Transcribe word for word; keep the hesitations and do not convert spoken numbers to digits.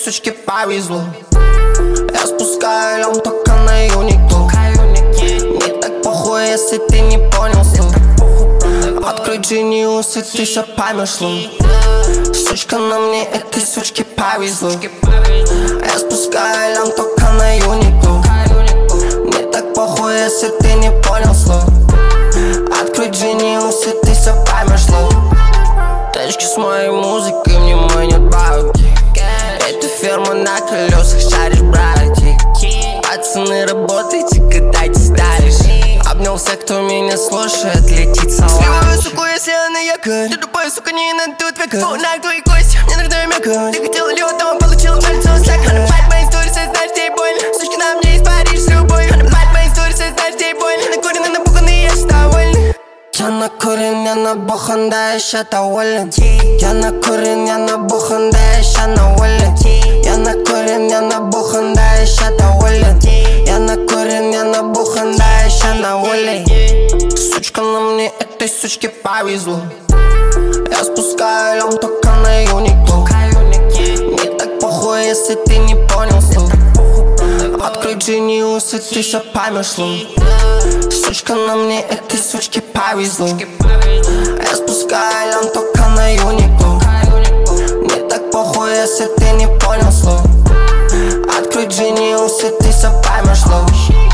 сучке повезло. Я спускаю лям только на юнику. Не так похуй, если ты не понял слов. Открой Genius, и ты все поймешь, лун. Сучка на мне, этой сучке повезло. Я спускаю лям только на юнику. Не так похуй, если ты не понял слов. Открой Genius, и ты все поймешь, лун. Тачки с моей музыкой мне манят бабки. Это ферма на колесах, шаришь, братик. Пацаны, работайте, катайте старишь. Обнял всех, кто меня слушает, летит салам. Сливаю суку, если она якорь. Ты тупой, сука, не надо тут века. Фунак твои кости, мне нужно мека. Ты хотела лед, а он получил кольцо. Слэк, она бать мои истории, знаешь, тебе больно. Сучки на мне из Париж с любовью. Она бать мои истории, знаешь, тебе больно. Накурен, набуханный, я ж довольна. Я накурен, я набухан, да я ща доволен. Я накурен, я набухан, да я ща на воле. Я накурен, я набухан, да я ща доволен. Я накурен, я набухан, да я ща на воле. Сучка на мне, этой сучке повезло. Я спускаю лям только на юнику. Не так похуй, если ты не понял слов. Открой Genius, и ты все поймешь, лун. Сучка на мне, этой сучке повезло. Я спускаю лям только на юнику. Не так похуй, если ты не понял слов. Открой Genius, и ты все поймешь, лун.